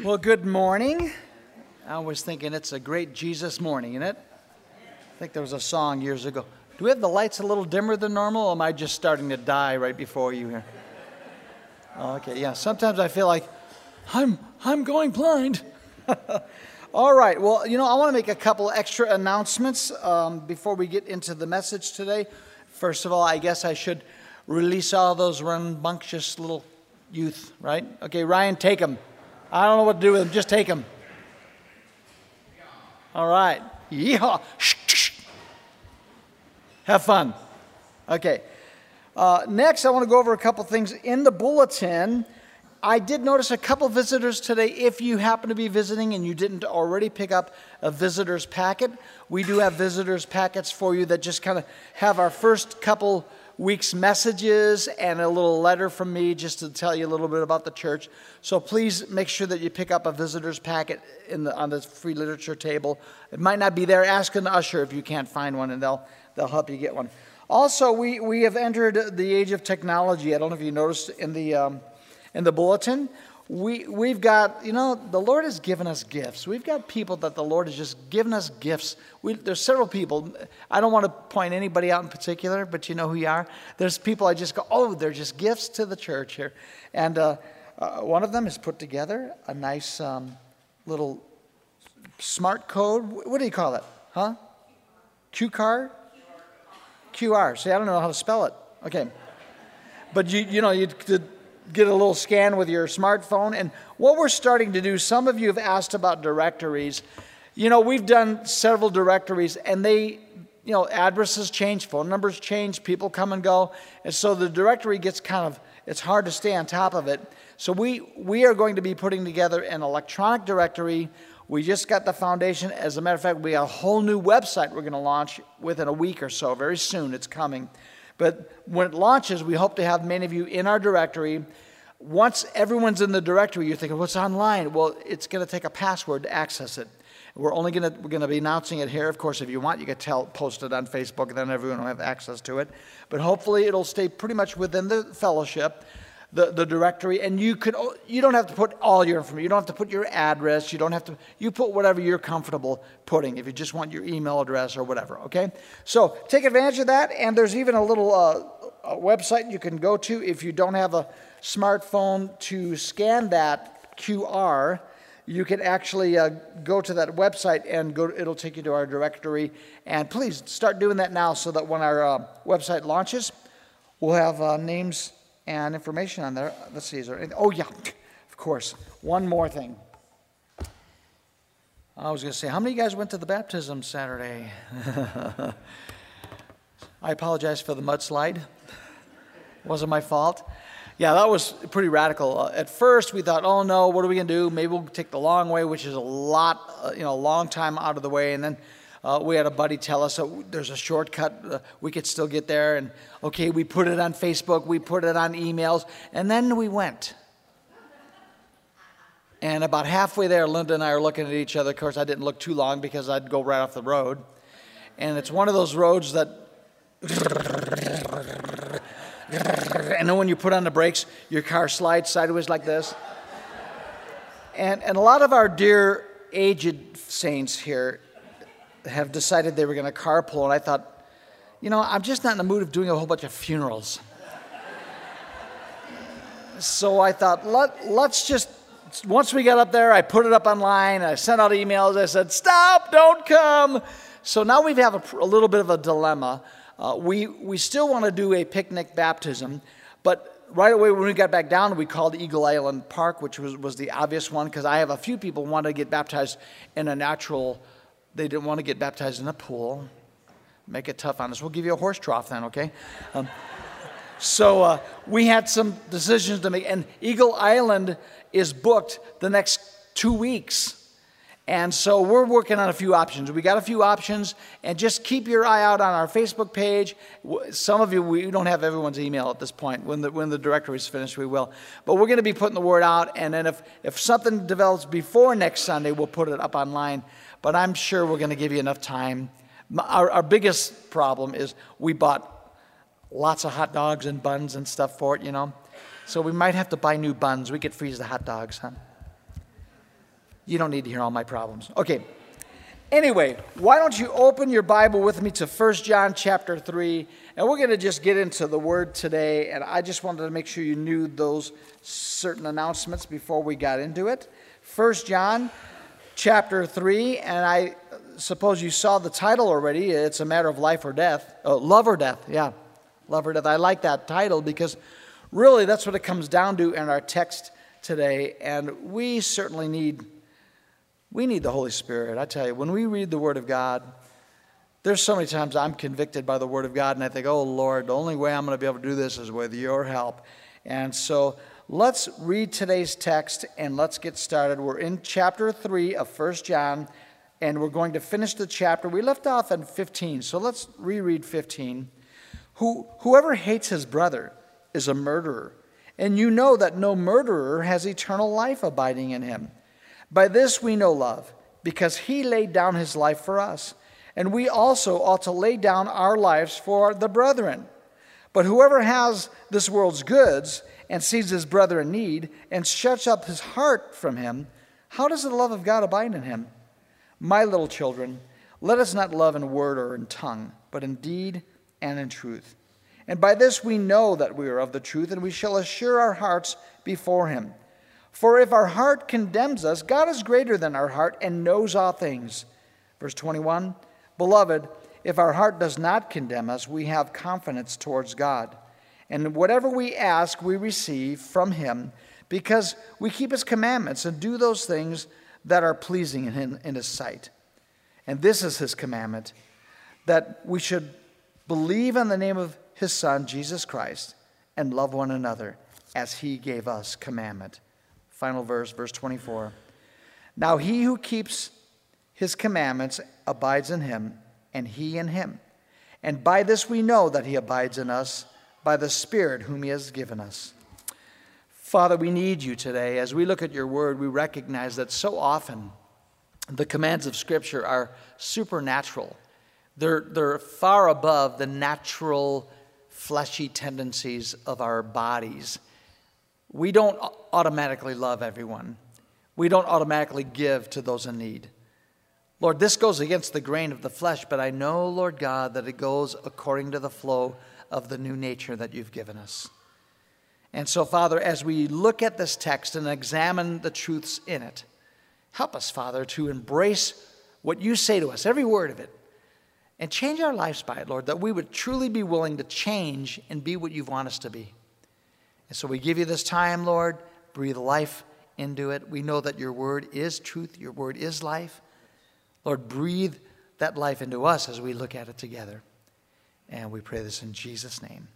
Well, good morning. I was thinking it's a great Jesus morning, isn't it? I think there was a song years ago. Do we have the lights a little dimmer than normal, or am I just starting to die right before you here? Oh, okay, yeah. Sometimes I feel like I'm going blind. All right. Well, I want to make a couple extra announcements before we get into the message today. First of all, I guess I should release all those rambunctious little youth, right? Okay, Ryan, take them. I don't know what to do with them. Just take them. All right. Yeehaw. Have fun. Okay. Next, I want to go over a couple things in the bulletin. I did notice a couple visitors today. If you happen to be visiting and you didn't already pick up a visitor's packet, we do have visitors' packets for you that just kind of have our first couple weeks' messages and a little letter from me just to tell you a little bit about the church. So please make sure that you pick up a visitor's packet on the free literature table. It might not be there. Ask an usher if you can't find one, and they'll help you get one. Also, we have entered the age of technology. I don't know if you noticed in the bulletin. We've got, the Lord has given us gifts. We've got people that the Lord has just given us gifts. There's several people. I don't want to point anybody out in particular, but you know who you are. There's people I just go, oh, they're just gifts to the church here. And one of them has put together a nice little smart code. What do you call it? Huh? Q-card? QR. See, I don't know how to spell it. Okay. But you could get a little scan with your smartphone. And what we're starting to do, some of you have asked about directories. We've done several directories, and they, addresses change, phone numbers change, people come and go. And so the directory gets it's hard to stay on top of it. So we are going to be putting together an electronic directory. We just got the foundation. As a matter of fact, we got a whole new website we're going to launch within a week or so. Very soon, it's coming. But when it launches, we hope to have many of you in our directory. Once everyone's in the directory, you're thinking, what's online? Well, it's going to take a password to access it. We're going to be announcing it here. Of course, if you want, you can post it on Facebook, and then everyone will have access to it. But hopefully, it'll stay pretty much within the fellowship, the directory. And you don't have to put all your information. You don't have to put your address. You put whatever you're comfortable putting, if you just want your email address or whatever, okay? So take advantage of that. And there's even a little website you can go to if you don't have a smartphone to scan that QR. You can actually go to that website and it'll take you to our directory. And please start doing that now so that when our website launches, we'll have names and information on there. Let's see, is there anything? Oh, yeah, of course. One more thing. I was going to say, how many of you guys went to the baptism Saturday? I apologize for the mudslide. It wasn't my fault. Yeah, that was pretty radical. At first, we thought, oh, no, what are we going to do? Maybe we'll take the long way, which is a long time out of the way. And then we had a buddy tell us there's a shortcut. We could still get there. And, okay, we put it on Facebook. We put it on emails. And then we went. And about halfway there, Linda and I are looking at each other. Of course, I didn't look too long because I'd go right off the road. And it's one of those roads that... And then when you put on the brakes, your car slides sideways like this. And a lot of our dear aged saints here have decided they were going to carpool. And I thought, I'm just not in the mood of doing a whole bunch of funerals. So I thought, let's just, once we got up there, I put it up online. I sent out emails. I said, stop, don't come. So now we have a little bit of a dilemma. We still want to do a picnic baptism, but right away when we got back down, we called Eagle Island Park, which was the obvious one, because I have a few people who want to get baptized in a natural, they didn't want to get baptized in a pool. Make it tough on us. We'll give you a horse trough then, okay? So we had some decisions to make, and Eagle Island is booked the next 2 weeks. And so we're working on a few options. We got a few options, and just keep your eye out on our Facebook page. Some of you, we don't have everyone's email at this point. When the directory is finished, we will. But we're going to be putting the word out, and then if something develops before next Sunday, we'll put it up online. But I'm sure we're going to give you enough time. Our biggest problem is we bought lots of hot dogs and buns and stuff for it, So we might have to buy new buns. We could freeze the hot dogs, huh? You don't need to hear all my problems. Okay. Anyway, why don't you open your Bible with me to 1 John chapter 3, and we're going to just get into the Word today, and I just wanted to make sure you knew those certain announcements before we got into it. 1 John chapter 3, and I suppose you saw the title already. It's a matter of life or death. Oh, love or death, yeah. Love or death. I like that title because really that's what it comes down to in our text today, and we certainly need the Holy Spirit. I tell you, when we read the Word of God, there's so many times I'm convicted by the Word of God, and I think, oh, Lord, the only way I'm going to be able to do this is with your help. And so let's read today's text, and let's get started. We're in chapter 3 of 1 John, and we're going to finish the chapter. We left off in 15, so let's reread 15. Whoever hates his brother is a murderer, and you know that no murderer has eternal life abiding in him. By this we know love, because he laid down his life for us, and we also ought to lay down our lives for the brethren. But whoever has this world's goods and sees his brother in need and shuts up his heart from him, how does the love of God abide in him? My little children, let us not love in word or in tongue, but in deed and in truth. And by this we know that we are of the truth, and we shall assure our hearts before him. For if our heart condemns us, God is greater than our heart and knows all things. Verse 21, Beloved, if our heart does not condemn us, we have confidence towards God. And whatever we ask, we receive from him, because we keep his commandments and do those things that are pleasing in his sight. And this is his commandment, that we should believe in the name of his Son, Jesus Christ, and love one another as he gave us commandment. Final verse, verse 24. Now he who keeps his commandments abides in him, and he in him. And by this we know that he abides in us, by the Spirit whom he has given us. Father, we need you today. As we look at your word, we recognize that so often the commands of Scripture are supernatural. They're far above the natural fleshy tendencies of our bodies. We don't automatically love everyone. We don't automatically give to those in need. Lord, this goes against the grain of the flesh, but I know, Lord God, that it goes according to the flow of the new nature that you've given us. And so, Father, as we look at this text and examine the truths in it, help us, Father, to embrace what you say to us, every word of it, and change our lives by it, Lord, that we would truly be willing to change and be what you want us to be. And so we give you this time, Lord. Breathe life into it. We know that your word is truth. Your word is life. Lord, breathe that life into us as we look at it together. And we pray this in Jesus' name.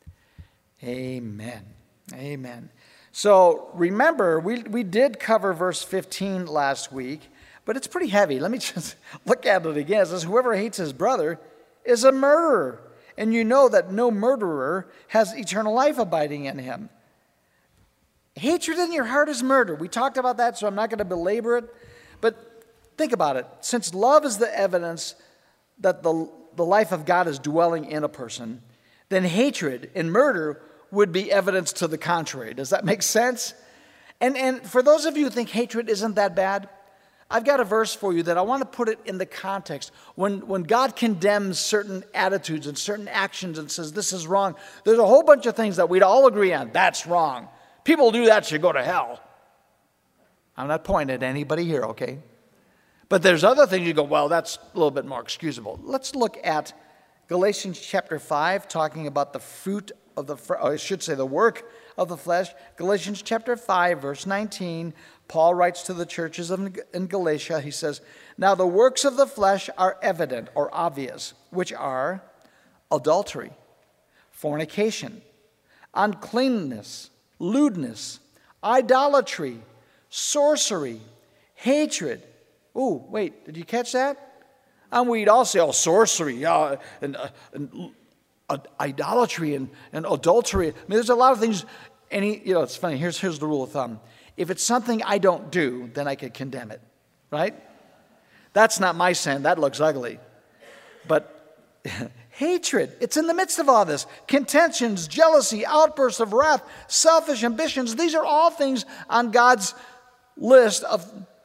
Amen. Amen. So remember, we did cover verse 15 last week, but it's pretty heavy. Let me just look at it again. It says, whoever hates his brother is a murderer. And you know that no murderer has eternal life abiding in him. Hatred in your heart is murder. We talked about that, so I'm not going to belabor it. But think about it. Since love is the evidence that the life of God is dwelling in a person, then hatred and murder would be evidence to the contrary. Does that make sense? And for those of you who think hatred isn't that bad, I've got a verse for you that I want to put it in the context. When God condemns certain attitudes and certain actions and says this is wrong, there's a whole bunch of things that we'd all agree on. That's wrong. People who do that should go to hell. I'm not pointing at anybody here, okay? But there's other things you go, well, that's a little bit more excusable. Let's look at Galatians chapter 5, talking about the fruit of the work of the flesh. Galatians chapter 5, verse 19, Paul writes to the churches in Galatia, he says, now the works of the flesh are evident or obvious, which are adultery, fornication, uncleanness, lewdness, idolatry, sorcery, hatred. Ooh, wait, did you catch that? And we'd all say, oh, sorcery, and idolatry and adultery. I mean, there's a lot of things. And it's funny. Here's the rule of thumb. If it's something I don't do, then I could condemn it, right? That's not my sin. That looks ugly. But hatred, it's in the midst of all this. Contentions, jealousy, outbursts of wrath, selfish ambitions. These are all things on God's list of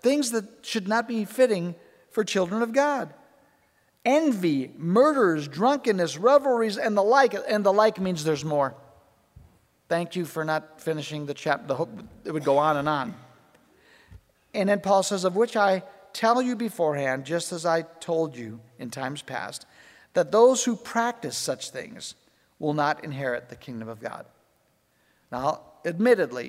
things that should not be fitting for children of God. Envy, murders, drunkenness, revelries, and the like. And the like means there's more. Thank you for not finishing the chapter. It would go on and on. And then Paul says, of which I tell you beforehand, just as I told you in times past, that those who practice such things will not inherit the kingdom of God. Now, admittedly,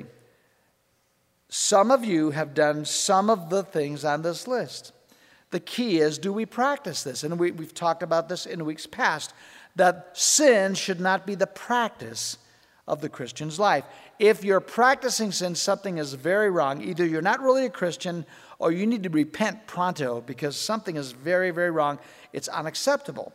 some of you have done some of the things on this list. The key is, do we practice this? And we've talked about this in weeks past, that sin should not be the practice of the Christian's life. If you're practicing sin, something is very wrong. Either you're not really a Christian or you need to repent pronto because something is very, very wrong. It's unacceptable.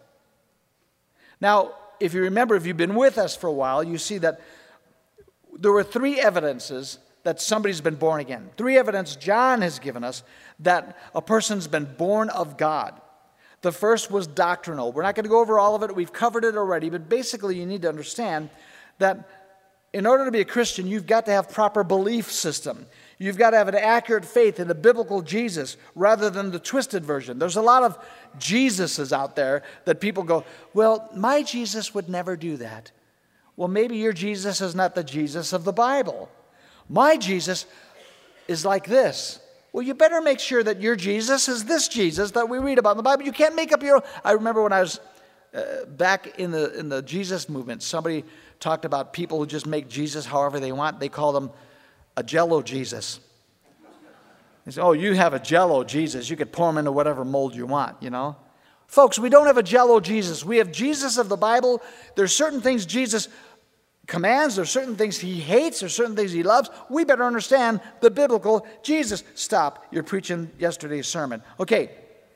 Now, if you remember, if you've been with us for a while, you see that there were 3 evidences that somebody's been born again. 3 evidence John has given us that a person's been born of God. The first was doctrinal. We're not going to go over all of it. We've covered it already. But basically, you need to understand that in order to be a Christian, you've got to have proper belief system. You've got to have an accurate faith in the biblical Jesus rather than the twisted version. There's a lot of Jesuses out there that people go, well, my Jesus would never do that. Well, maybe your Jesus is not the Jesus of the Bible. My Jesus is like this. Well, you better make sure that your Jesus is this Jesus that we read about in the Bible. You can't make up your own. I remember when I was back in the Jesus movement, somebody talked about people who just make Jesus however they want. They call them a Jell-O Jesus. They say, oh, you have a Jell-O Jesus. You could pour him into whatever mold you want, you know. Folks, we don't have a Jell-O Jesus. We have Jesus of the Bible. There's certain things Jesus commands. There's certain things he hates. There's certain things he loves. We better understand the biblical Jesus. Stop. You're preaching yesterday's sermon. Okay.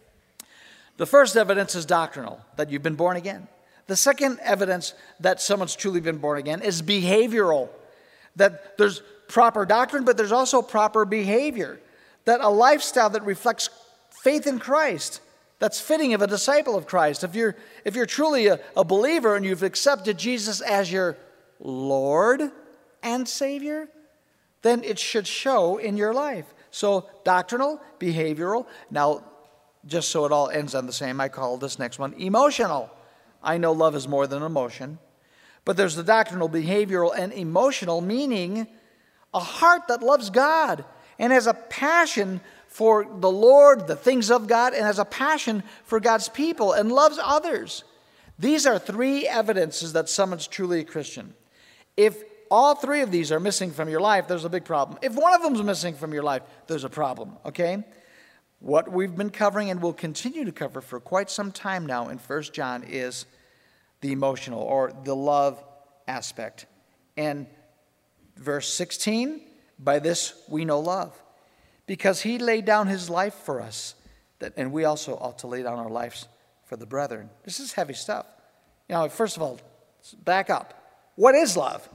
The first evidence is doctrinal, that you've been born again. The second evidence that someone's truly been born again is behavioral. That there's proper doctrine, but there's also proper behavior. That a lifestyle that reflects faith in Christ, that's fitting of a disciple of Christ. If you're truly a believer and you've accepted Jesus as your Lord and Savior, then it should show in your life. So doctrinal, behavioral. Now, just so it all ends on the same, I call this next one emotional. I know love is more than emotion. But there's the doctrinal, behavioral, and emotional, meaning a heart that loves God and has a passion for the Lord, the things of God, and has a passion for God's people and loves others. These are 3 evidences that someone's truly a Christian. If all 3 of these are missing from your life, there's a big problem. If one of them is missing from your life, there's a problem, okay? What we've been covering and will continue to cover for quite some time now in 1 John is the emotional or the love aspect. And verse 16, by this we know love, because he laid down his life for us, and we also ought to lay down our lives for the brethren. This is heavy stuff. You know, first of all, back up. What is love?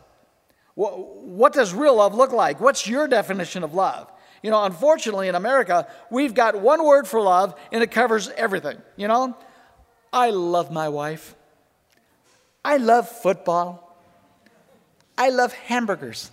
What does real love look like? What's your definition of love? You know, unfortunately in America, we've got one word for love and it covers everything. You know, I love my wife. I love football. I love hamburgers.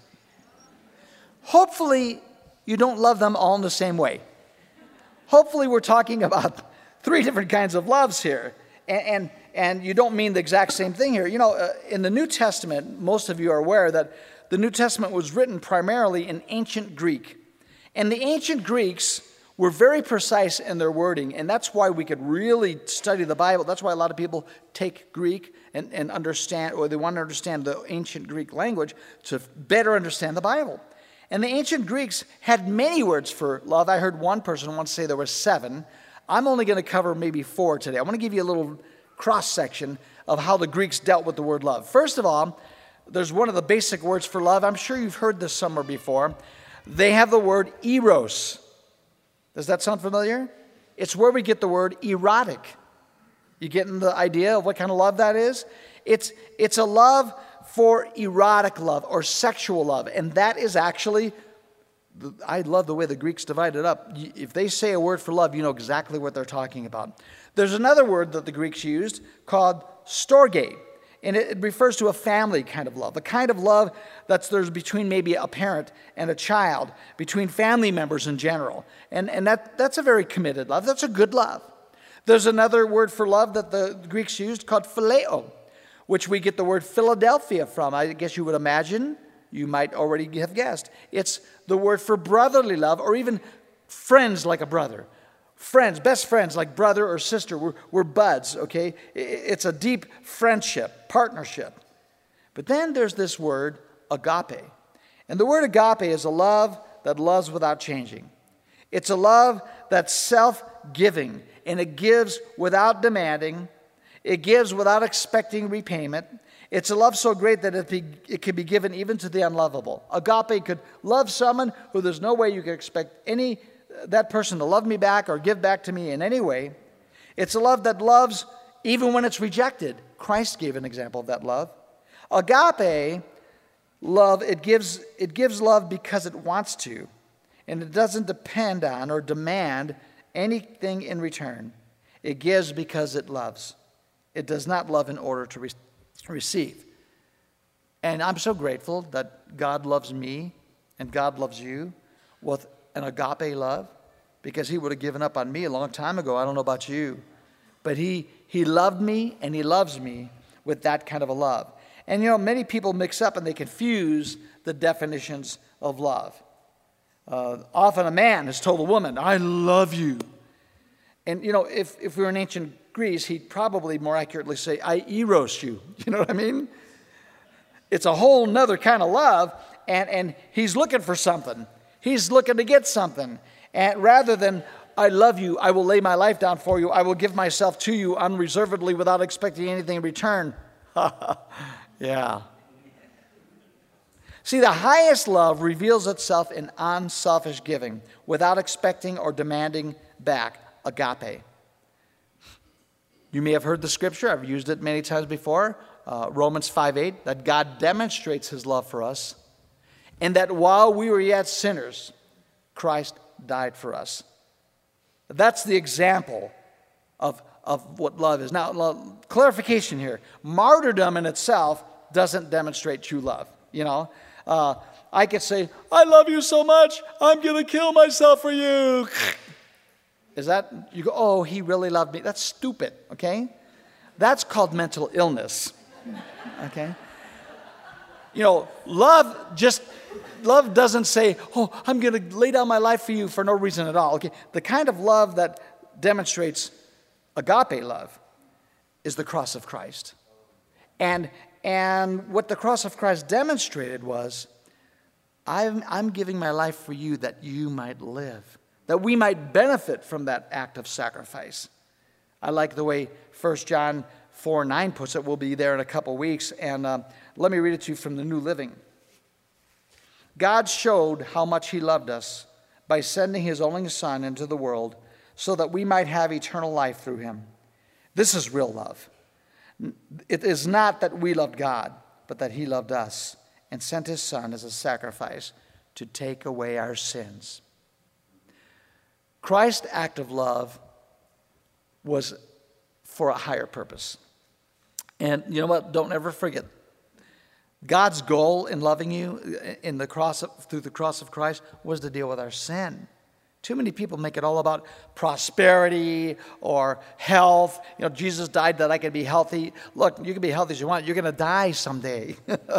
Hopefully, you don't love them all in the same way. Hopefully, we're talking about 3 different kinds of loves here. And you don't mean the exact same thing here. You know, in the New Testament, most of you are aware that the New Testament was written primarily in ancient Greek. And the ancient Greeks were very precise in their wording, and that's why we could really study the Bible. That's why a lot of people take Greek and understand, or they want to understand the ancient Greek language to better understand the Bible. And the ancient Greeks had many words for love. I heard one person once say there were 7. I'm only going to cover maybe 4 today. I want to give you a little cross-section of how the Greeks dealt with the word love. First of all, there's one of the basic words for love. I'm sure you've heard this somewhere before. They have the word eros. Does that sound familiar? It's where we get the word erotic. You getting the idea of what kind of love that is? It's a love for erotic love or sexual love. And that is actually, I love the way the Greeks divide it up. If they say a word for love, you know exactly what they're talking about. There's another word that the Greeks used called storge. And it refers to a family kind of love, a kind of love there's between maybe a parent and a child, between family members in general. And that's a very committed love. That's a good love. There's another word for love that the Greeks used called phileo, which we get the word Philadelphia from. I guess you would imagine, you might already have guessed. It's the word for brotherly love, or even friends like a brother. Friends, best friends, like brother or sister. We're buds, okay? It's a deep friendship, partnership. But then there's this word, agape. And the word agape is a love that loves without changing. It's a love that's self-giving, and it gives without demanding. It gives without expecting repayment. It's a love so great that it can be given even to the unlovable. Agape could love someone who there's no way you could expect that person to love me back or give back to me in any way. It's a love that loves even when it's rejected. Christ gave an example of that love. Agape love, it gives love because it wants to, and it doesn't depend on or demand anything in return. It gives because it loves. It does not love in order to receive. And I'm so grateful that God loves me and God loves you with an agape love, because he would have given up on me a long time ago. I don't know about you. But he loved me and he loves me with that kind of a love. And many people mix up and they confuse the definitions of love. Often a man has told a woman, I love you. And if we were in ancient Greece, he'd probably more accurately say, I eros you. You know what I mean? It's a whole nother kind of love, and he's looking for something. He's looking to get something. And rather than, I love you, I will lay my life down for you, I will give myself to you unreservedly without expecting anything in return. Yeah. See, the highest love reveals itself in unselfish giving, without expecting or demanding back. Agape. You may have heard the scripture, I've used it many times before, Romans 5:8, that God demonstrates his love for us, and that while we were yet sinners, Christ died for us. That's the example of what love is. Now, clarification here. Martyrdom in itself doesn't demonstrate true love. I could say, I love you so much, I'm going to kill myself for you. Is that, you go, oh, he really loved me. That's stupid, okay? That's called mental illness, okay? Love doesn't say, oh, I'm going to lay down my life for you for no reason at all, okay? The kind of love that demonstrates agape love is the cross of Christ. And what the cross of Christ demonstrated was, I'm giving my life for you that you might live, that we might benefit from that act of sacrifice. I like the way 1 John 4:9 puts it. We'll be there in a couple weeks. And let me read it to you from the New Living. God showed how much he loved us by sending his only Son into the world so that we might have eternal life through him. This is real love. It is not that we loved God, but that he loved us and sent his Son as a sacrifice to take away our sins. Christ's act of love was for a higher purpose. And you know what? Don't ever forget. God's goal in loving you through the cross of Christ was to deal with our sin. Too many people make it all about prosperity or health. Jesus died that I could be healthy. Look, you can be healthy as you want. You're going to die someday.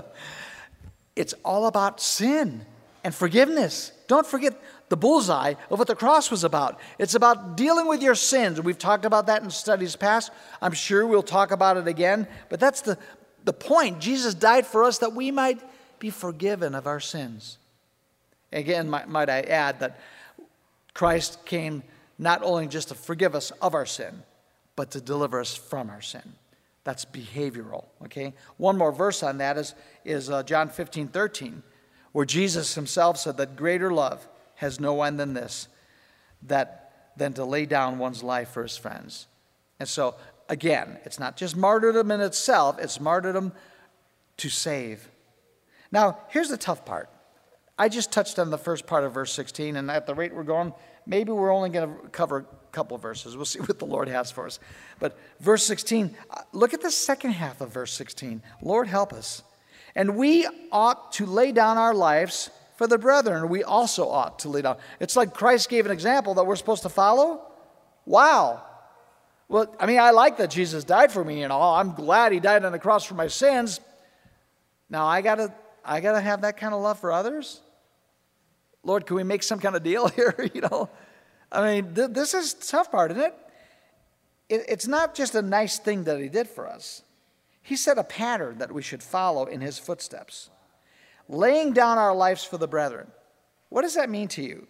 It's all about sin and forgiveness. Don't forget the bullseye of what the cross was about. It's about dealing with your sins. We've talked about that in studies past. I'm sure we'll talk about it again. But that's the point. Jesus died for us that we might be forgiven of our sins. Again, might I add that Christ came not only just to forgive us of our sin, but to deliver us from our sin. That's behavioral, okay? One more verse on that is John 15:13, where Jesus himself said that greater love has no one than this, than to lay down one's life for his friends. And so, again, it's not just martyrdom in itself, it's martyrdom to save. Now, here's the tough part. I just touched on the first part of verse 16, and at the rate we're going, maybe we're only going to cover a couple of verses. We'll see what the Lord has for us. But verse 16, look at the second half of verse 16. Lord, help us. And we ought to lay down our lives for the brethren. We also ought to lay down. It's like Christ gave an example that we're supposed to follow. Wow. Well, I mean, I like that Jesus died for me and all. I'm glad he died on the cross for my sins. Now, I gotta have that kind of love for others. Lord, can we make some kind of deal here? I mean, this is the tough part, isn't it? It's not just a nice thing that he did for us. He set a pattern that we should follow in his footsteps. Laying down our lives for the brethren. What does that mean to you?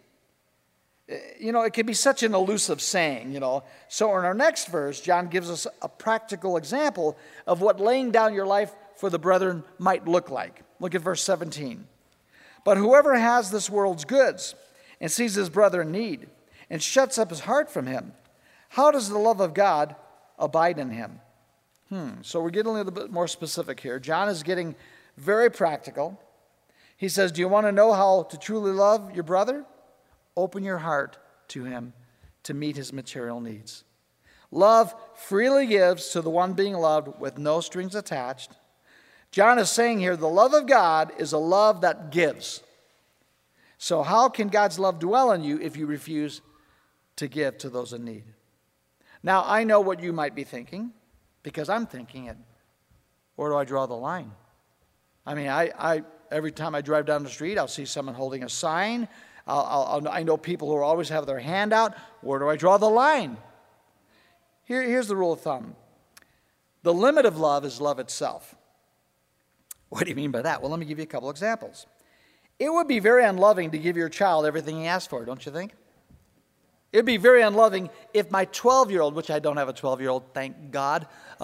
It can be such an elusive saying, So in our next verse, John gives us a practical example of what laying down your life for the brethren might look like. Look at verse 17. But whoever has this world's goods and sees his brother in need and shuts up his heart from him, how does the love of God abide in him? So we're getting a little bit more specific here. John is getting very practical. He says, do you want to know how to truly love your brother? Open your heart to him to meet his material needs. Love freely gives to the one being loved with no strings attached. John is saying here, the love of God is a love that gives. So how can God's love dwell in you if you refuse to give to those in need? Now, I know what you might be thinking, because I'm thinking it. Where do I draw the line? I mean, I every time I drive down the street, I'll see someone holding a sign. I know people who always have their hand out. Where do I draw the line? Here's the rule of thumb. The limit of love is love itself. What do you mean by that? Well, let me give you a couple examples. It would be very unloving to give your child everything he asks for, don't you think? It would be very unloving if my 12-year-old, which I don't have a 12-year-old, thank God,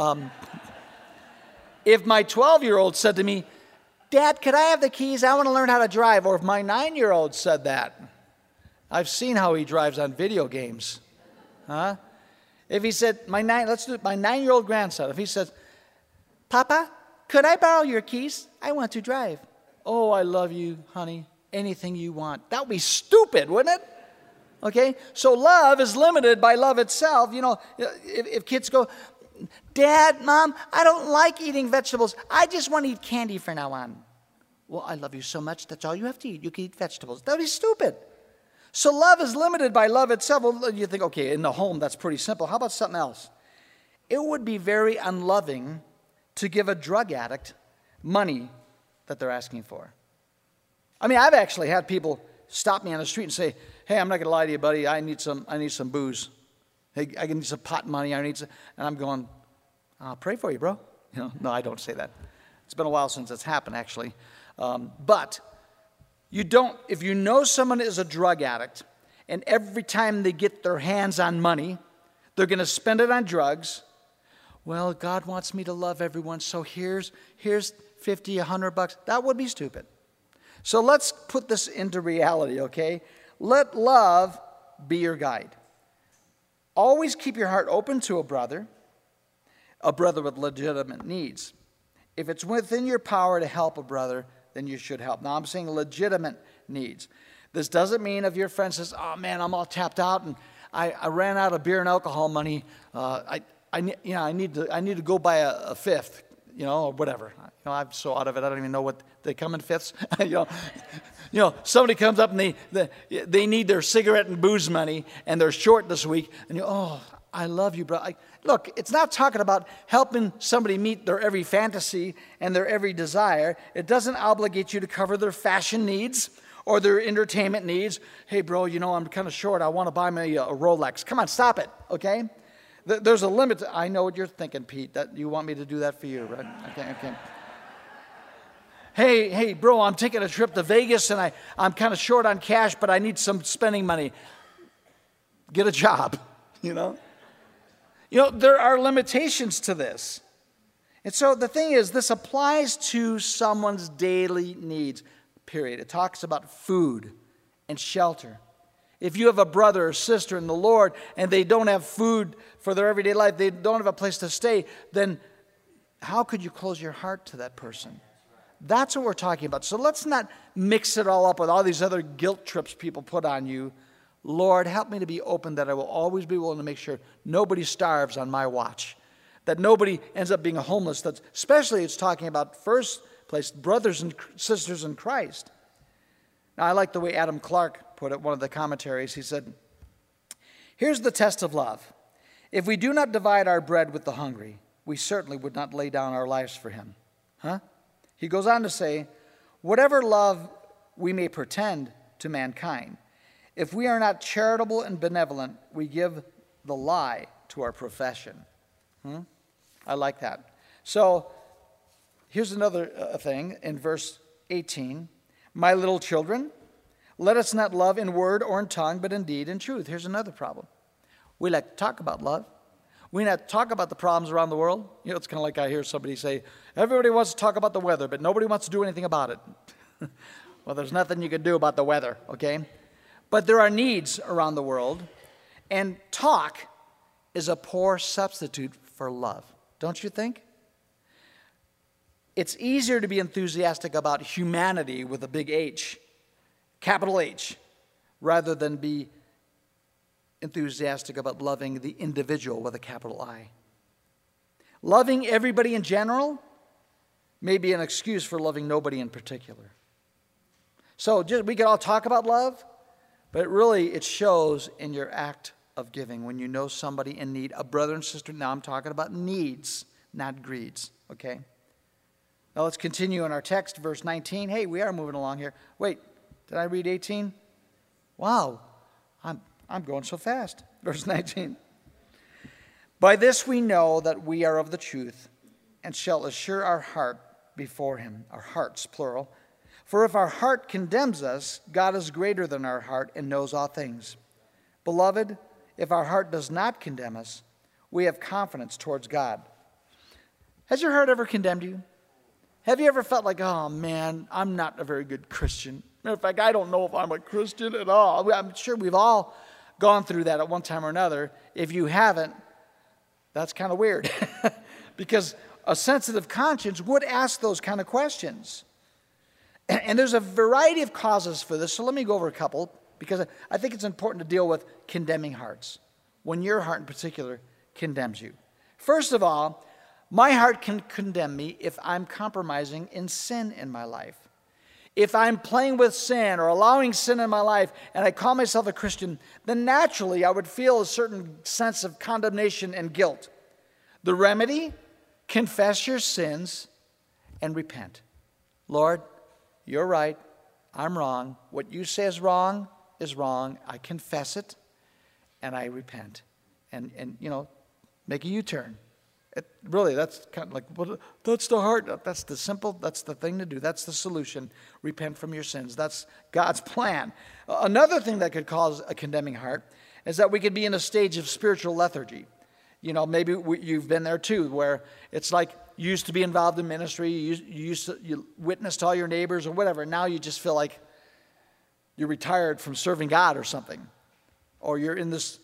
if my 12-year-old said to me, Dad, could I have the keys? I want to learn how to drive. Or if my 9-year-old said that. I've seen how he drives on video games. Huh? If he said, let's do it, my 9-year-old grandson, if he says, Papa, could I borrow your keys? I want to drive. Oh, I love you, honey. Anything you want. That would be stupid, wouldn't it? Okay? So love is limited by love itself. If kids go, Dad, Mom, I don't like eating vegetables. I just want to eat candy from now on. Well, I love you so much, that's all you have to eat. You can eat vegetables. That would be stupid. So love is limited by love itself. Well, you think, okay, in the home, that's pretty simple. How about something else? It would be very unloving to give a drug addict money that they're asking for. I mean, I've actually had people stop me on the street and say, hey, I'm not going to lie to you, buddy. I need some booze. Hey, I need some pot money. And I'm going, I'll pray for you, bro. No, I don't say that. It's been a while since it's happened, actually. But if you know someone is a drug addict, and every time they get their hands on money, they're going to spend it on drugs. Well, God wants me to love everyone, so here's $50, $100. That would be stupid. So let's put this into reality, okay? Let love be your guide. Always keep your heart open to a brother with legitimate needs. If it's within your power to help a brother, then you should help. Now, I'm saying legitimate needs. This doesn't mean if your friend says, oh, man, I'm all tapped out and I ran out of beer and alcohol money. I need to go buy a fifth, or whatever. I'm so out of it, I don't even know what they come in fifths. Somebody comes up and they need their cigarette and booze money and they're short this week. And I love you, bro. Look, it's not talking about helping somebody meet their every fantasy and their every desire. It doesn't obligate you to cover their fashion needs or their entertainment needs. Hey, bro, I'm kind of short. I want to buy me a Rolex. Come on, stop it, okay? There's a limit. I know what you're thinking, Pete, that you want me to do that for you, right? Okay. Hey, bro, I'm taking a trip to Vegas and I'm kind of short on cash, but I need some spending money. Get a job, there are limitations to this. And so the thing is, this applies to someone's daily needs, period. It talks about food and shelter. If you have a brother or sister in the Lord and they don't have food for their everyday life, they don't have a place to stay, then how could you close your heart to that person? That's what we're talking about. So let's not mix it all up with all these other guilt trips people put on you. Lord, help me to be open, that I will always be willing to make sure nobody starves on my watch, that nobody ends up being homeless. That especially it's talking about, first place, brothers and sisters in Christ. Now, I like the way Adam Clark put it, one of the commentaries. He said, here's the test of love. If we do not divide our bread with the hungry, we certainly would not lay down our lives for him. He goes on to say, whatever love we may pretend to mankind, if we are not charitable and benevolent, we give the lie to our profession. I like that. So here's another thing in verse 18. My little children, let us not love in word or in tongue, but in deed and truth. Here's another problem. We like to talk about love. We not talk about the problems around the world. You know, it's kind of like I hear somebody say, everybody wants to talk about the weather, but nobody wants to do anything about it. Well, there's nothing you can do about the weather, okay? But there are needs around the world, and talk is a poor substitute for love, don't you think? It's easier to be enthusiastic about humanity with a big H, capital H, rather than be enthusiastic about loving the individual with a capital I. Loving everybody in general may be an excuse for loving nobody in particular. So we can all talk about love, but really it shows in your act of giving. When you know somebody in need, a brother and sister, now I'm talking about needs, not greeds, okay? Now let's continue in our text, verse 19. Hey, we are moving along here. Wait, did I read 18? Wow, I'm going so fast. Verse 19. By this we know that we are of the truth, and shall assure our heart before him, our hearts, plural. For if our heart condemns us, God is greater than our heart and knows all things. Beloved, if our heart does not condemn us, we have confidence towards God. Has your heart ever condemned you? Have you ever felt like, oh man, I'm not a very good Christian? In fact, I don't know if I'm a Christian at all. I'm sure we've all gone through that at one time or another. If you haven't, that's kind of weird. Because a sensitive conscience would ask those kind of questions. And there's a variety of causes for this, so let me go over a couple, because I think it's important to deal with condemning hearts, when your heart in particular condemns you. First of all, my heart can condemn me if I'm compromising in sin in my life. If I'm playing with sin or allowing sin in my life and I call myself a Christian, then naturally I would feel a certain sense of condemnation and guilt. The remedy? Confess your sins and repent. Lord, you're right. I'm wrong. What you say is wrong is wrong. I confess it and I repent. And make a U-turn. Really, that's kind of like, well, that's the heart. That's the thing to do. That's the solution. Repent from your sins. That's God's plan. Another thing that could cause a condemning heart is that we could be in a stage of spiritual lethargy. Maybe you've been there too, where it's like you used to be involved in ministry, you witnessed all your neighbors or whatever. Now you just feel like you're retired from serving God or something. Or you're in this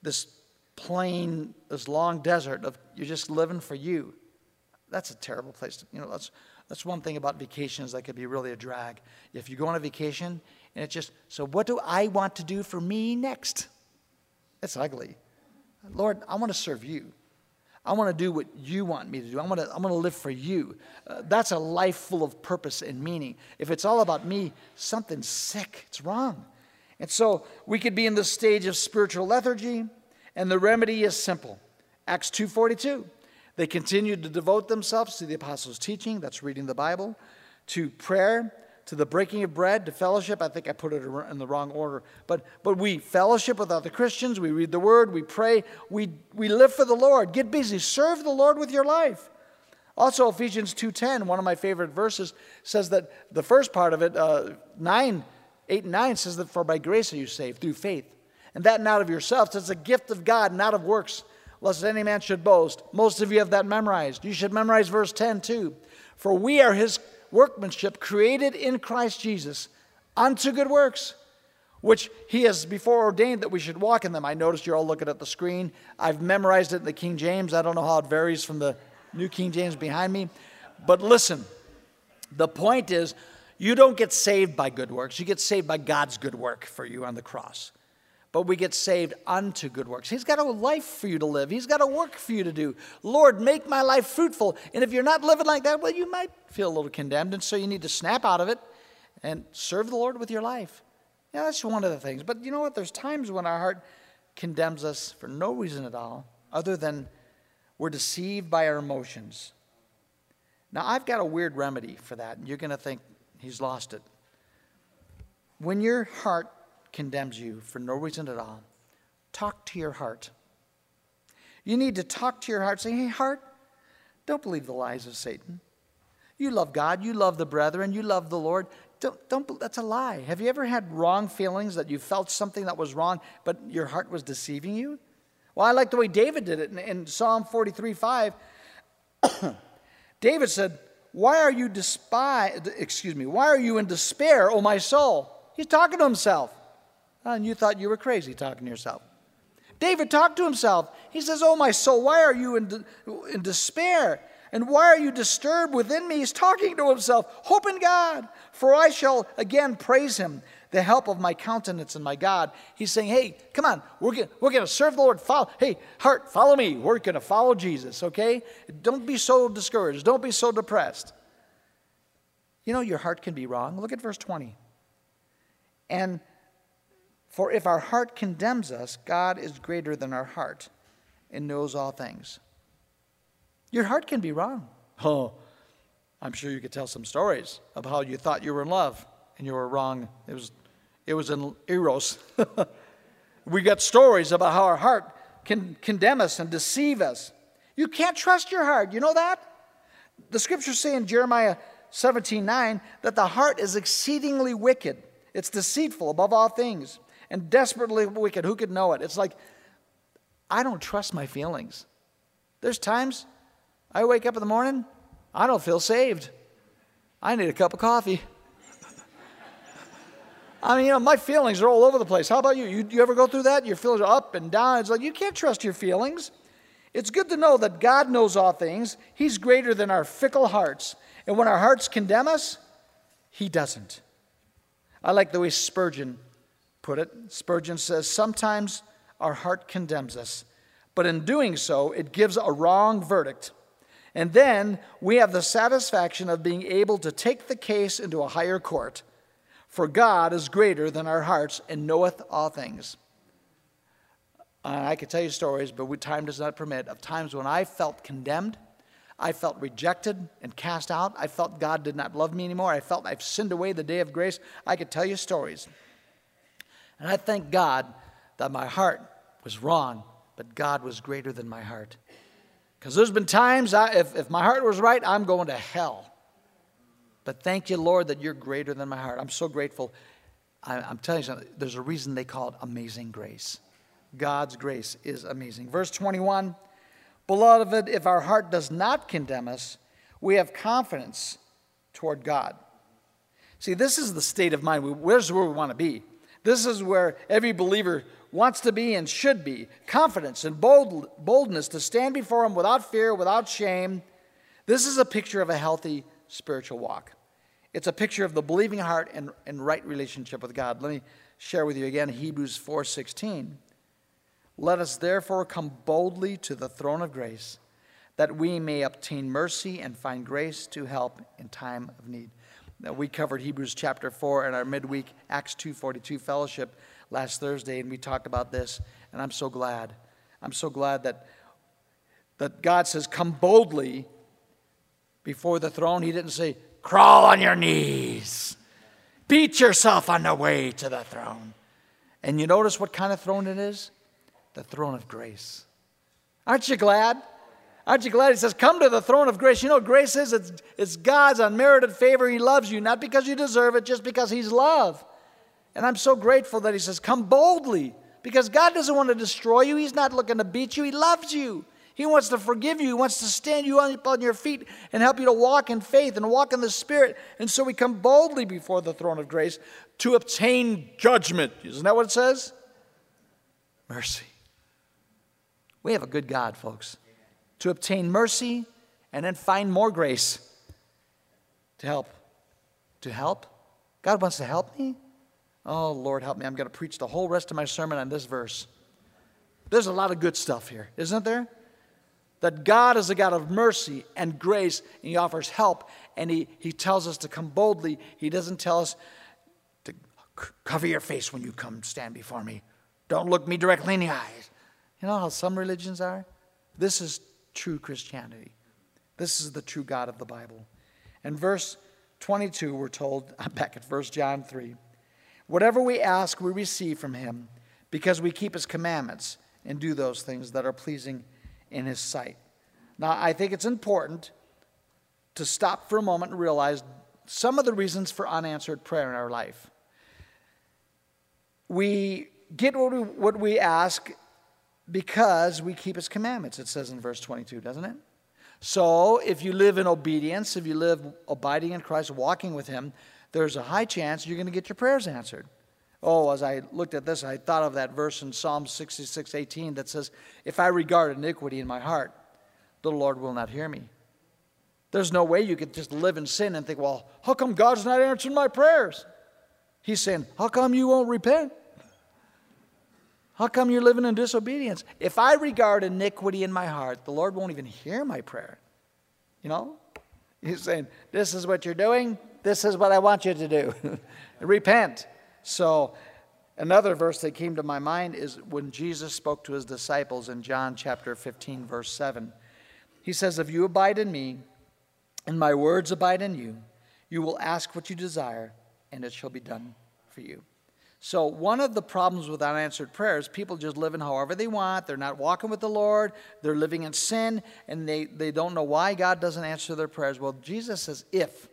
plain, this long desert of you're just living for you. That's a terrible place to, that's one thing about vacations that could be really a drag. If you go on a vacation and it's just, so what do I want to do for me next? It's ugly. Lord, I want to serve you. I want to do what you want me to do. I want to live for you. That's a life full of purpose and meaning. If it's all about me, something's sick. It's wrong. And so we could be in this stage of spiritual lethargy. And the remedy is simple. Acts 2:42. They continued to devote themselves to the apostles' teaching, that's reading the Bible, to prayer, to the breaking of bread, to fellowship. I think I put it in the wrong order. But we fellowship with other Christians, we read the Word, we pray, we live for the Lord. Get busy. Serve the Lord with your life. Also, Ephesians 2:10, one of my favorite verses, says that the first part of it, 8 and 9, says that for by grace are you saved, through faith. And that not of yourselves. It's a gift of God, not of works, lest any man should boast. Most of you have that memorized. You should memorize verse 10 too. For we are his workmanship, created in Christ Jesus, unto good works, which he has before ordained that we should walk in them. I noticed you're all looking at the screen. I've memorized it in the King James. I don't know how it varies from the New King James behind me. But listen, The point is, you don't get saved by good works. You get saved by God's good work for you on the cross. But we get saved unto good works. He's got a life for you to live. He's got a work for you to do. Lord, make my life fruitful. And if you're not living like that, well, you might feel a little condemned. And so you need to snap out of it and serve the Lord with your life. Yeah, that's one of the things. But you know what? There's times when our heart condemns us for no reason at all, other than we're deceived by our emotions. Now, I've got a weird remedy for that. And you're going to think he's lost it. When your heart condemns you for no reason at all, talk to your heart. You need to talk to your heart. Say, hey, heart, don't believe the lies of Satan. You love God. You love the brethren. You love the Lord. Don't. That's a lie. Have you ever had wrong feelings that you felt something that was wrong, but your heart was deceiving you? Well, I like the way David did it in Psalm 43:5. David said, why are you in despair, O my soul? He's talking to himself. And you thought you were crazy talking to yourself. David talked to himself. He says, oh, my soul, why are you in despair? And why are you disturbed within me? He's talking to himself. Hope in God, for I shall again praise him, the help of my countenance and my God. He's saying, hey, come on, we're going to serve the Lord. Hey, heart, follow me. We're going to follow Jesus, okay? Don't be so discouraged. Don't be so depressed. You know, your heart can be wrong. Look at verse 20. And for if our heart condemns us, God is greater than our heart and knows all things. Your heart can be wrong. Oh, I'm sure you could tell some stories of how you thought you were in love and you were wrong. It was in Eros. We got stories about how our heart can condemn us and deceive us. You can't trust your heart. You know that? The scriptures say in Jeremiah 17:9 that the heart is exceedingly wicked. It's deceitful above all things and desperately wicked. Who could know it? It's like, I don't trust my feelings. There's times I wake up in the morning, I don't feel saved. I need a cup of coffee. I mean, you know, my feelings are all over the place. How about you? You ever go through that? Your feelings are up and down. It's like, you can't trust your feelings. It's good to know that God knows all things. He's greater than our fickle hearts. And when our hearts condemn us, he doesn't. I like the way Spurgeon put it. Spurgeon says, sometimes our heart condemns us, but in doing so, it gives a wrong verdict. And then we have the satisfaction of being able to take the case into a higher court. For God is greater than our hearts and knoweth all things. I could tell you stories, but time does not permit, of times when I felt condemned, I felt rejected and cast out. I felt God did not love me anymore. I felt I've sinned away the day of grace. I could tell you stories. And I thank God that my heart was wrong, but God was greater than my heart. Because there's been times, if my heart was right, I'm going to hell. But thank you, Lord, that you're greater than my heart. I'm so grateful. I'm telling you something. There's a reason they call it amazing grace. God's grace is amazing. Verse 21, beloved, if our heart does not condemn us, we have confidence toward God. See, this is the state of mind. Where's where we want to be. This is where every believer wants to be and should be. Confidence and boldness to stand before him without fear, without shame. This is a picture of a healthy spiritual walk. It's a picture of the believing heart and right relationship with God. Let me share with you again Hebrews 4:16. Let us therefore come boldly to the throne of grace, that we may obtain mercy and find grace to help in time of need. Now, we covered Hebrews chapter 4 in our midweek Acts 2:42 fellowship last Thursday, and we talked about this, and I'm so glad. I'm so glad that God says, come boldly before the throne. He didn't say, crawl on your knees. Beat yourself on the way to the throne. And you notice what kind of throne it is? The throne of grace. Aren't you glad? Aren't you glad? He says, come to the throne of grace. You know what grace is? It's God's unmerited favor. He loves you, not because you deserve it, just because he's love. And I'm so grateful that he says, come boldly. Because God doesn't want to destroy you. He's not looking to beat you. He loves you. He wants to forgive you. He wants to stand you up on your feet and help you to walk in faith and walk in the Spirit. And so we come boldly before the throne of grace to obtain judgment. Isn't that what it says? Mercy. We have a good God, folks. To obtain mercy and then find more grace to help to help? God wants to help me? Oh, Lord, help me. I'm going to preach the whole rest of my sermon on this verse. There's a lot of good stuff here, isn't there? That God is a God of mercy and grace, and He offers help, and He tells us to come boldly. He doesn't tell us to cover your face when you come stand before me. Don't look me directly in the eyes. You know how some religions are? This is true Christianity. This is the true God of the Bible. In verse 22, we're told, back at 1 John 3, whatever we ask, we receive from Him, because we keep His commandments and do those things that are pleasing in His sight. Now, I think it's important to stop for a moment and realize some of the reasons for unanswered prayer in our life. We get what we ask because we keep His commandments, it says in verse 22, doesn't it? So, if you live in obedience, if you live abiding in Christ, walking with Him, there's a high chance you're going to get your prayers answered. Oh, as I looked at this, I thought of that verse in Psalm 66:18 that says, if I regard iniquity in my heart, the Lord will not hear me. There's no way you could just live in sin and think, well, how come God's not answering my prayers? He's saying, how come you won't repent? How come you're living in disobedience? If I regard iniquity in my heart, the Lord won't even hear my prayer. You know? He's saying, this is what you're doing. This is what I want you to do. Repent. So another verse that came to my mind is when Jesus spoke to His disciples in John chapter 15, verse 7. He says, if you abide in me and my words abide in you, you will ask what you desire and it shall be done for you. So one of the problems with unanswered prayers, people just living however they want. They're not walking with the Lord. They're living in sin, and they don't know why God doesn't answer their prayers. Well, Jesus says, if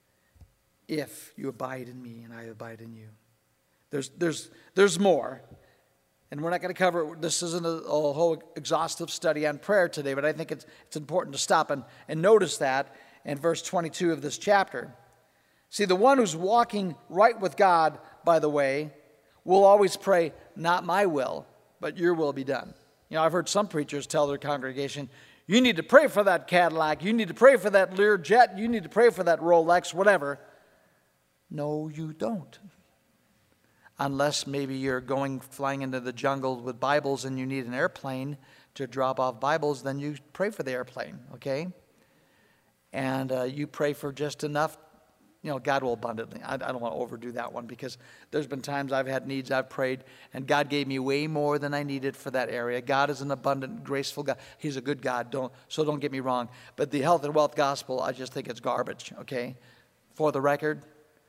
you abide in me and I abide in you. There's more. And we're not going to cover, this isn't a whole exhaustive study on prayer today, but I think it's important to stop and notice that in verse 22 of this chapter. See, the one who's walking right with God, by the way, will always pray, not my will, but your will be done. You know, I've heard some preachers tell their congregation, you need to pray for that Cadillac, you need to pray for that Learjet, you need to pray for that Rolex, whatever. No, you don't. Unless maybe you're flying into the jungle with Bibles and you need an airplane to drop off Bibles, then you pray for the airplane, okay? And you pray for just enough. You know, God will abundantly. I don't want to overdo that one because there's been times I've had needs, I've prayed, and God gave me way more than I needed for that area. God is an abundant, graceful God. He's a good God, don't get me wrong. But the health and wealth gospel, I just think it's garbage, okay? For the record,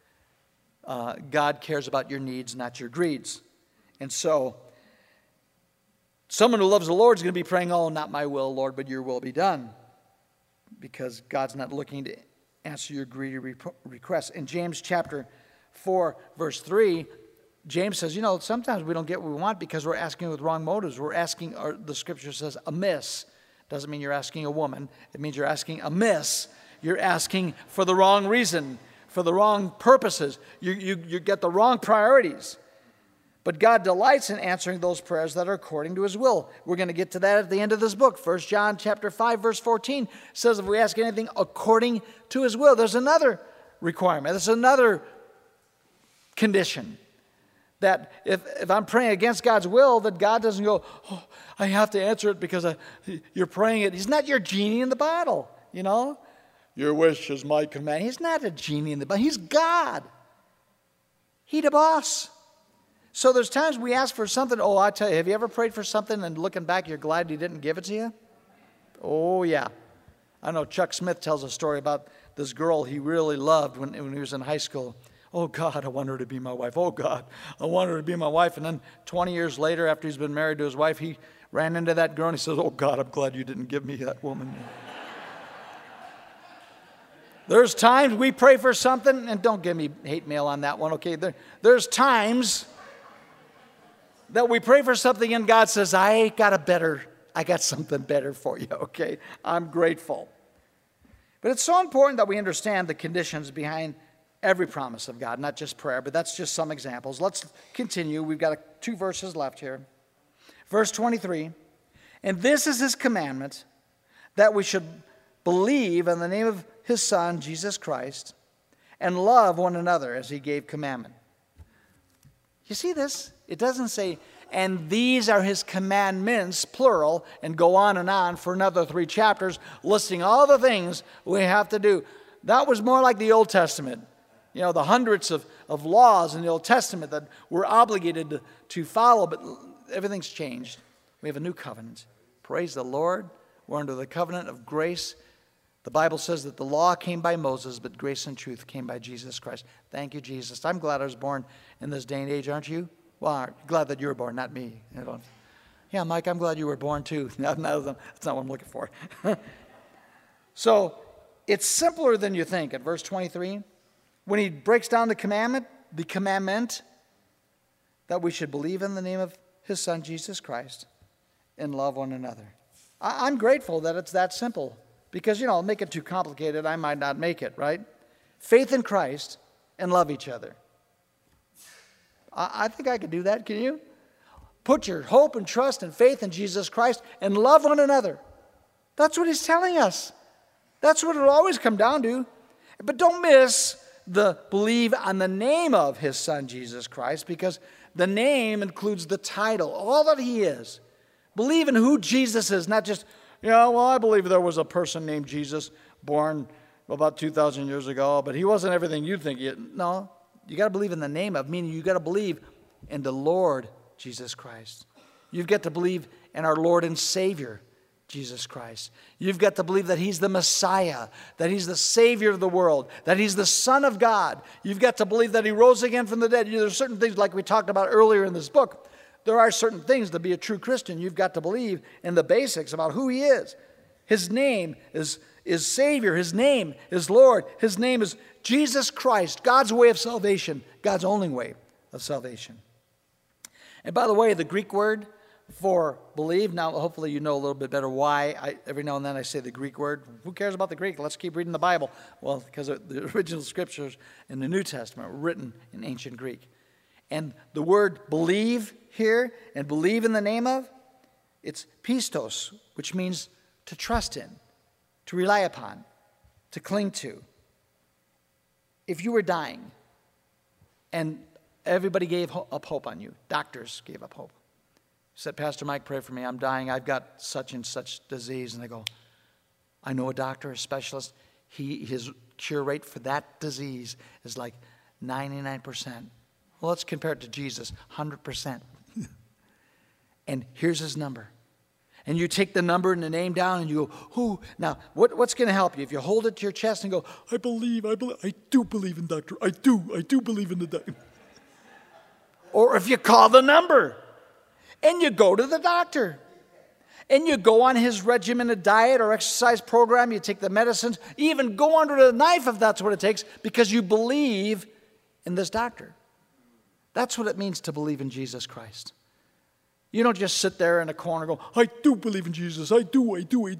God cares about your needs, not your greeds. And so, someone who loves the Lord is going to be praying, oh, not my will, Lord, but your will be done. Because God's not looking to answer your greedy requests. In James chapter 4, verse 3, James says, you know, sometimes we don't get what we want because we're asking with wrong motives. We're asking, or the scripture says, amiss. Doesn't mean you're asking a woman. It means you're asking amiss. You're asking for the wrong reason, for the wrong purposes. You get the wrong priorities. But God delights in answering those prayers that are according to His will. We're going to get to that at the end of this book. 1 John chapter 5, verse 14 says if we ask anything according to His will, there's another requirement. There's another condition. That if I'm praying against God's will, that God doesn't go, oh, I have to answer it because you're praying it. He's not your genie in the bottle, you know. Your wish is my command. He's not a genie in the bottle. He's God. He's the boss. So there's times we ask for something. Oh, I tell you, have you ever prayed for something and looking back, you're glad He didn't give it to you? Oh, yeah. I know Chuck Smith tells a story about this girl he really loved when he was in high school. Oh, God, I want her to be my wife. Oh, God, I want her to be my wife. And then 20 years later, after he's been married to his wife, he ran into that girl and he says, oh, God, I'm glad you didn't give me that woman. There's times we pray for something, and don't give me hate mail on that one, okay? There's times that we pray for something and God says, I got something better for you, okay? I'm grateful. But it's so important that we understand the conditions behind every promise of God, not just prayer, but that's just some examples. Let's continue. We've got 2 verses left here. Verse 23, and this is His commandment, that we should believe in the name of His Son, Jesus Christ, and love one another as he gave commandment. You see this? It doesn't say, and these are his commandments, plural, and go on for another 3 chapters, listing all the things we have to do. That was more like the Old Testament. You know, the hundreds of laws in the Old Testament that we're obligated to follow, but everything's changed. We have a new covenant. Praise the Lord. We're under the covenant of grace. The Bible says that the law came by Moses, but grace and truth came by Jesus Christ. Thank you, Jesus. I'm glad I was born in this day and age, aren't you? Well, I'm glad that you were born, not me. Yeah, Mike, I'm glad you were born too. That's not what I'm looking for. So it's simpler than you think. At verse 23, when he breaks down the commandment that we should believe in the name of his Son, Jesus Christ, and love one another. I'm grateful that it's that simple. Because, make it too complicated, I might not make it, right? Faith in Christ and love each other. I think I could do that. Can you? Put your hope and trust and faith in Jesus Christ and love one another. That's what he's telling us. That's what it'll always come down to. But don't miss the believe on the name of his Son, Jesus Christ, because the name includes the title, all that he is. Believe in who Jesus is, not just, I believe there was a person named Jesus born about 2,000 years ago, but he wasn't everything you think. No, you got to believe in the name of, meaning you got to believe in the Lord Jesus Christ. You've got to believe in our Lord and Savior, Jesus Christ. You've got to believe that he's the Messiah, that he's the Savior of the world, that he's the Son of God. You've got to believe that he rose again from the dead. There's certain things like we talked about earlier in this book. There are certain things to be a true Christian. You've got to believe in the basics about who he is. His name is Savior. His name is Lord. His name is Jesus Christ, God's way of salvation, God's only way of salvation. And by the way, the Greek word for believe, now hopefully you know a little bit better why every now and then I say the Greek word. Who cares about the Greek? Let's keep reading the Bible. Well, because the original scriptures in the New Testament were written in ancient Greek. And the word believe here, and believe in the name of, it's pistos, which means to trust in, to rely upon, to cling to. If you were dying and everybody gave up hope on you, doctors gave up hope, said, Pastor Mike, pray for me, I'm dying, I've got such and such disease, and they go, I know a doctor, a specialist, his cure rate for that disease is like 99%. Well, let's compare it to Jesus, 100%. And here's his number. And you take the number and the name down and you go, who? Now, what's going to help you? If you hold it to your chest and go, I do believe in doctor. I do believe in the doctor. Or if you call the number and you go to the doctor and you go on his regimented diet or exercise program, you take the medicines, even go under the knife if that's what it takes, because you believe in this doctor. That's what it means to believe in Jesus Christ. You don't just sit there in a corner and go, I do believe in Jesus. I do.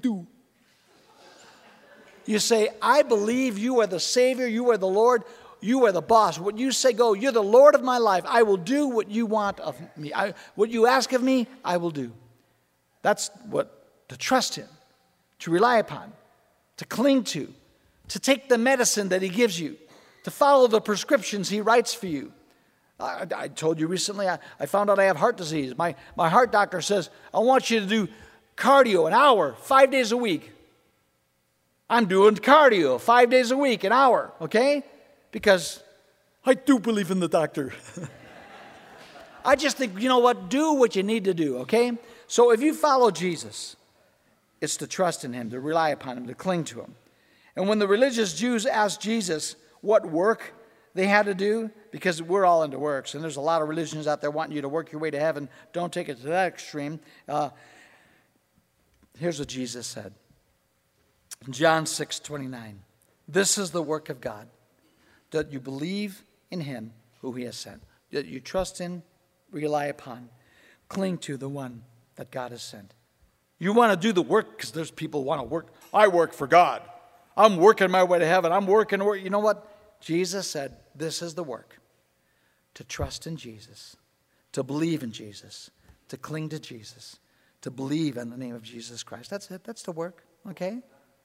You say, I believe you are the Savior. You are the Lord. You are the boss. What you say, go. You're the Lord of my life. I will do what you want of me. What you ask of me, I will do. That's what to trust him, to rely upon, to cling to take the medicine that he gives you, to follow the prescriptions he writes for you. I told you recently, I found out I have heart disease. My heart doctor says, I want you to do cardio an hour, 5 days a week. I'm doing cardio 5 days a week, an hour, okay? Because I do believe in the doctor. I just think, you know what? Do what you need to do, okay? So if you follow Jesus, it's to trust in him, to rely upon him, to cling to him. And when the religious Jews asked Jesus what work they had to do, because we're all into works, and there's a lot of religions out there wanting you to work your way to heaven. Don't take it to that extreme. Here's what Jesus said. In John 6:29, this is the work of God, that you believe in him who he has sent, that you trust in, rely upon, cling to the one that God has sent. You want to do the work because there's people who want to work. I work for God. I'm working my way to heaven. I'm working. You know what? Jesus said, this is the work. To trust in Jesus, to believe in Jesus, to cling to Jesus, to believe in the name of Jesus Christ. That's it. That's the work, okay?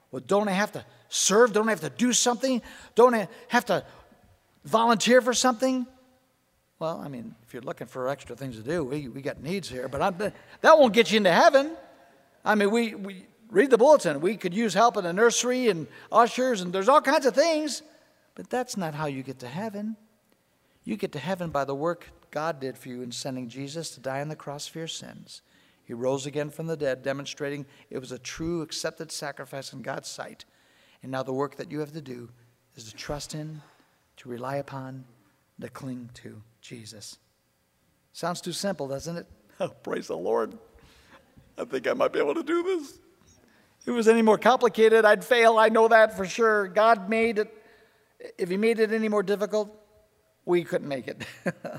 Well, don't I have to serve? Don't I have to do something? Don't I have to volunteer for something? Well, I mean, if you're looking for extra things to do, we got needs here, but that won't get you into heaven. I mean, we read the bulletin. We could use help in the nursery and ushers, and there's all kinds of things, but that's not how you get to heaven. You get to heaven by the work God did for you in sending Jesus to die on the cross for your sins. He rose again from the dead, demonstrating it was a true, accepted sacrifice in God's sight. And now the work that you have to do is to trust in, to rely upon, to cling to Jesus. Sounds too simple, doesn't it? Oh, praise the Lord. I think I might be able to do this. If it was any more complicated, I'd fail. I know that for sure. God made it. If he made it any more difficult, we couldn't make it.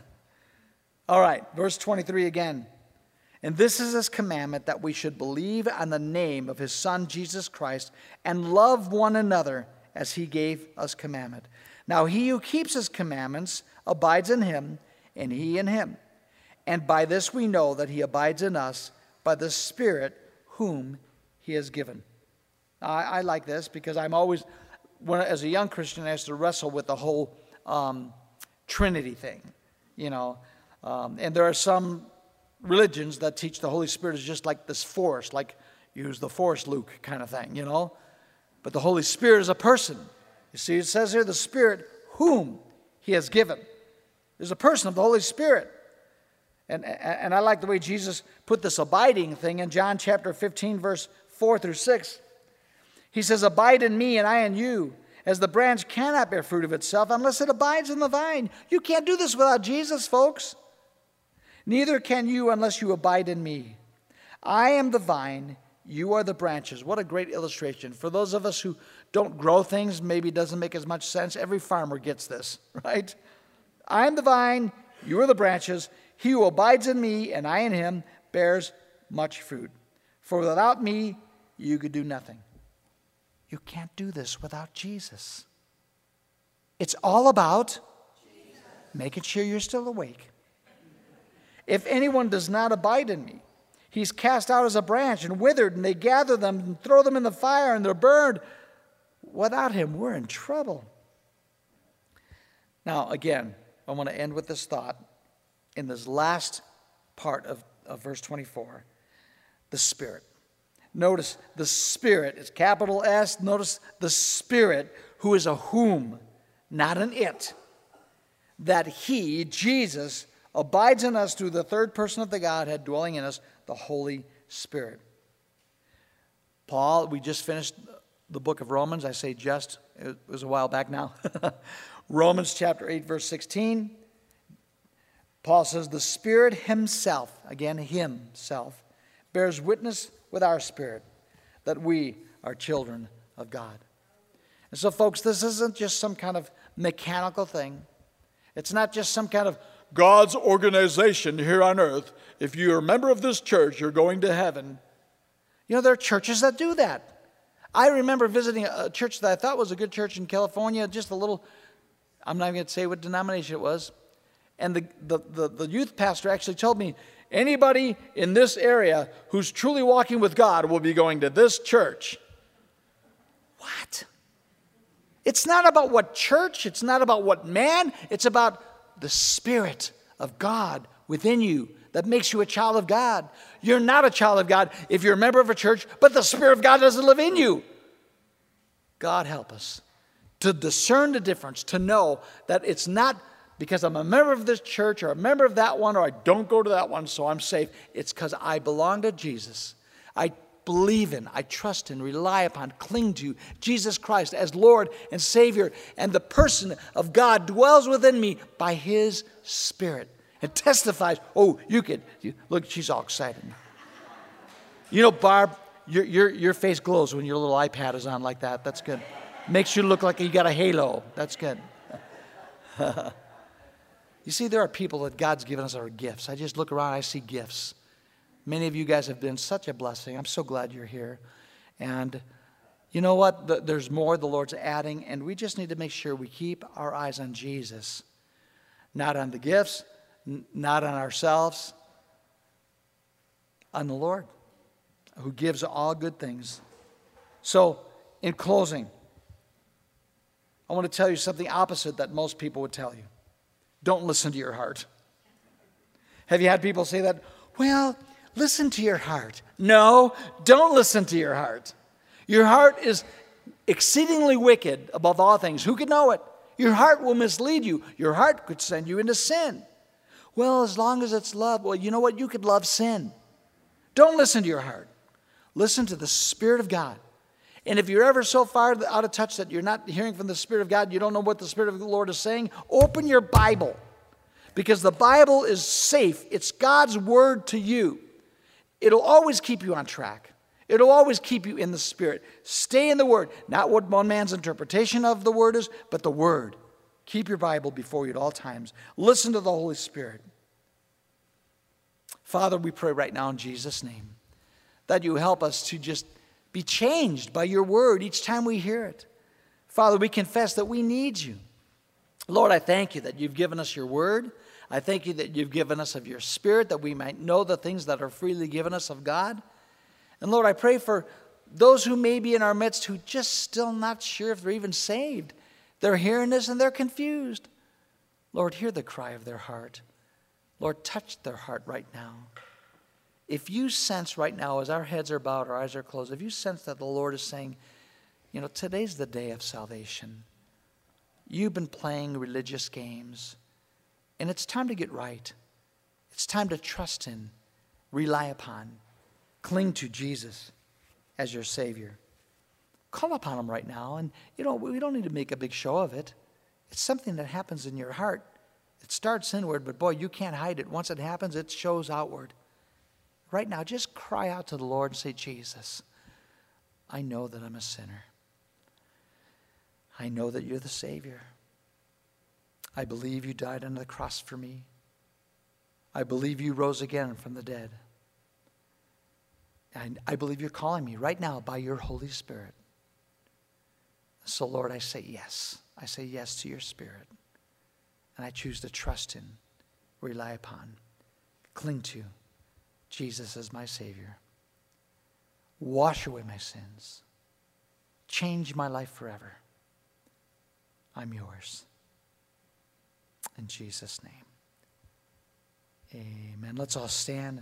All right, verse 23 again. And this is his commandment, that we should believe on the name of his Son, Jesus Christ, and love one another as he gave us commandment. Now he who keeps his commandments abides in him, and he in him. And by this we know that he abides in us, by the Spirit whom he has given. I like this because I'm always, as a young Christian, I used to wrestle with the whole Trinity thing, you know. And there are some religions that teach the Holy Spirit is just like this force, like use the force, Luke, kind of thing, you know. But the Holy Spirit is a person. You see, it says here, the Spirit whom he has given. There's a person of the Holy Spirit. And I like the way Jesus put this abiding thing in John chapter 15, verse 4 through 6. He says, abide in me and I in you, as the branch cannot bear fruit of itself unless it abides in the vine. You can't do this without Jesus, folks. Neither can you unless you abide in me. I am the vine, you are the branches. What a great illustration. For those of us who don't grow things, maybe it doesn't make as much sense. Every farmer gets this, right? I am the vine, you are the branches. He who abides in me and I in him bears much fruit. For without me, you could do nothing. You can't do this without Jesus. It's all about making sure you're still awake. If anyone does not abide in me, he's cast out as a branch and withered, and they gather them and throw them in the fire, and they're burned. Without him, we're in trouble. Now, again, I want to end with this thought in this last part of verse 24. The Spirit. Notice the Spirit is capital S. Notice the Spirit, who is a whom, not an it. That he, Jesus, abides in us through the third person of the Godhead, dwelling in us, the Holy Spirit. Paul, we just finished the book of Romans. I say just, it was a while back now. Romans chapter 8, verse 16. Paul says, the Spirit himself, again, himself, bears witness with our spirit that we are children of God. And so, folks, this isn't just some kind of mechanical thing. It's not just some kind of God's organization here on earth. If you're a member of this church, you're going to heaven. You know, there are churches that do that. I remember visiting a church that I thought was a good church in California, just a little, I'm not even going to say what denomination it was. And the youth pastor actually told me, anybody in this area who's truly walking with God will be going to this church. What? It's not about what church, it's not about what man, it's about the Spirit of God within you that makes you a child of God. You're not a child of God if you're a member of a church, but the Spirit of God doesn't live in you. God help us to discern the difference, to know that it's not because I'm a member of this church or a member of that one or I don't go to that one so I'm safe. It's because I belong to Jesus. I believe in, I trust in, rely upon, cling to Jesus Christ as Lord and Savior. And the person of God dwells within me by his Spirit. It testifies. Oh, look, she's all excited. You know, Barb, your face glows when your little iPad is on like that. That's good. Makes you look like you got a halo. That's good. You see, there are people that God's given us our gifts. I just look around, I see gifts. Many of you guys have been such a blessing. I'm so glad you're here. And you know what? There's more the Lord's adding, and we just need to make sure we keep our eyes on Jesus. Not on the gifts, not on ourselves, on the Lord, who gives all good things. So, in closing, I want to tell you something opposite that most people would tell you. Don't listen to your heart. Have you had people say that? Well, listen to your heart. No, don't listen to your heart. Your heart is exceedingly wicked above all things. Who could know it? Your heart will mislead you. Your heart could send you into sin. Well, as long as it's love, well, you know what? You could love sin. Don't listen to your heart. Listen to the Spirit of God. And if you're ever so far out of touch that you're not hearing from the Spirit of God, you don't know what the Spirit of the Lord is saying, open your Bible. Because the Bible is safe. It's God's word to you. It'll always keep you on track. It'll always keep you in the Spirit. Stay in the Word. Not what one man's interpretation of the Word is, but the Word. Keep your Bible before you at all times. Listen to the Holy Spirit. Father, we pray right now in Jesus' name that you help us to just be changed by your Word each time we hear it. Father, we confess that we need you. Lord, I thank you that you've given us your Word. I thank you that you've given us of your Spirit, that we might know the things that are freely given us of God. And Lord, I pray for those who may be in our midst who just still not sure if they're even saved. They're hearing this and they're confused. Lord, hear the cry of their heart. Lord, touch their heart right now. If you sense right now, as our heads are bowed, our eyes are closed, if you sense that the Lord is saying, you know, today's the day of salvation. You've been playing religious games, and it's time to get right. It's time to trust in, rely upon, cling to Jesus as your Savior. Call upon him right now. And, you know, we don't need to make a big show of it. It's something that happens in your heart. It starts inward, but boy, you can't hide it. Once it happens, it shows outward. Right now, just cry out to the Lord and say, Jesus, I know that I'm a sinner. I know that you're the Savior. I believe you died on the cross for me. I believe you rose again from the dead. And I believe you're calling me right now by your Holy Spirit. So, Lord, I say yes. I say yes to your Spirit. And I choose to trust in, rely upon, cling to Jesus as my Savior. Wash away my sins. Change my life forever. I'm yours. In Jesus' name. Amen. Let's all stand.